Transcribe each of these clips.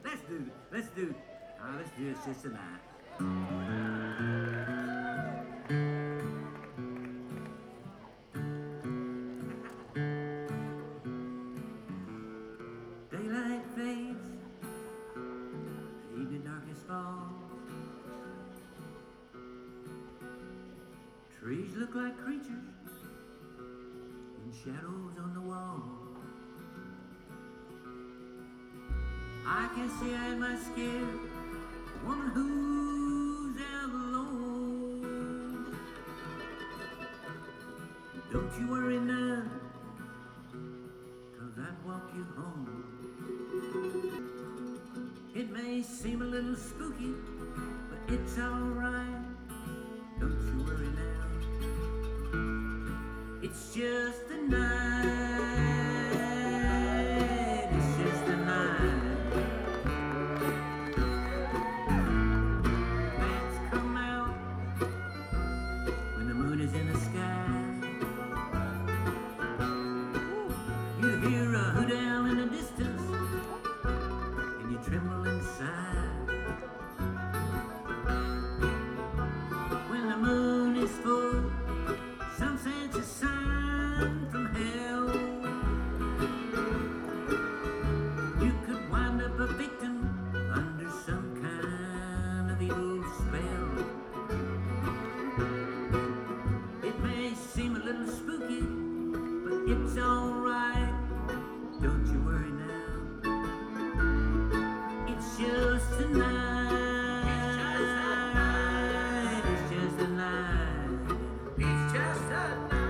Let's do It's Just a Night. Daylight fades, evening darkness falls. Trees look like creatures in shadows on the wall. I can see in my skin a woman who's out alone. Don't you worry now, 'cause I'd walk you home. It may seem a little spooky, but it's alright. Don't you worry now, it's just a night. It's just a night. Bats come out when the moon is in the sky. You hear a hoot owl in the distance, and you tremble inside. When the moon is full, some sense a sign from hell. You could wind up a victim under some kind of evil spell. It may seem a little spooky, but it's alright. Don't you worry now, it's just a night. It's just a night. It's just a night.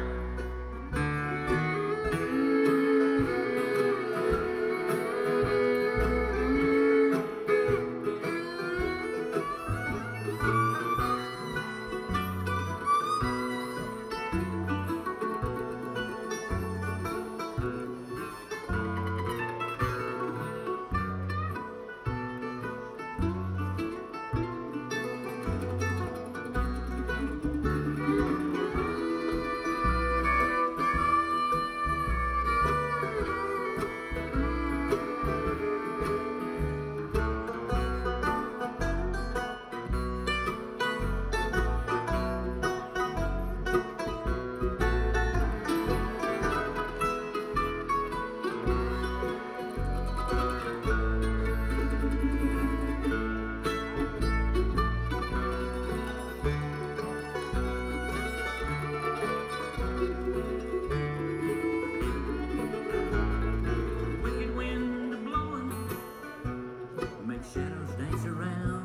Wicked wind blowing makes shadows dance around.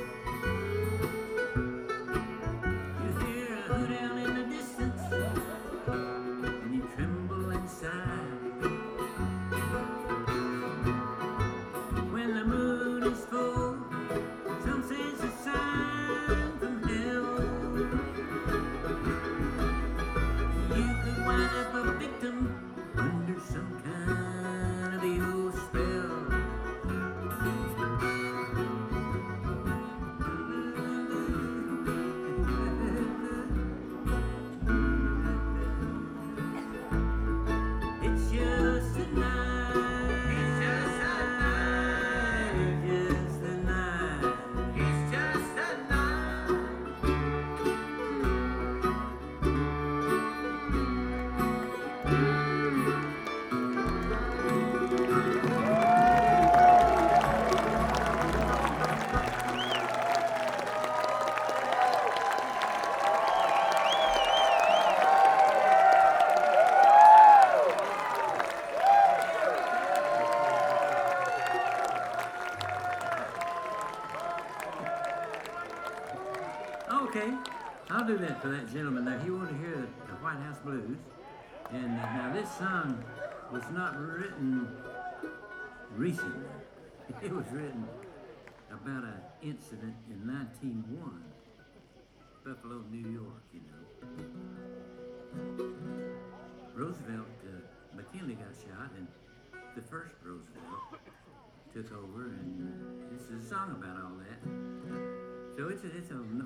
You hear a hoot owl in the distance, and you tremble inside. When the moon is full, some say it's a sign from hell. You could wind up a victim under some kind of evil spell. It's just a night. It's just a night. It's just a night. It's just a night. Okay, I'll do that for that gentleman there. He wanted to hear the White House Blues. And now this song was not written recently. It was written about an incident in 1901, Buffalo, New York, you know. Roosevelt, McKinley got shot, and the first Roosevelt took over, and this is a song about all that. So it's a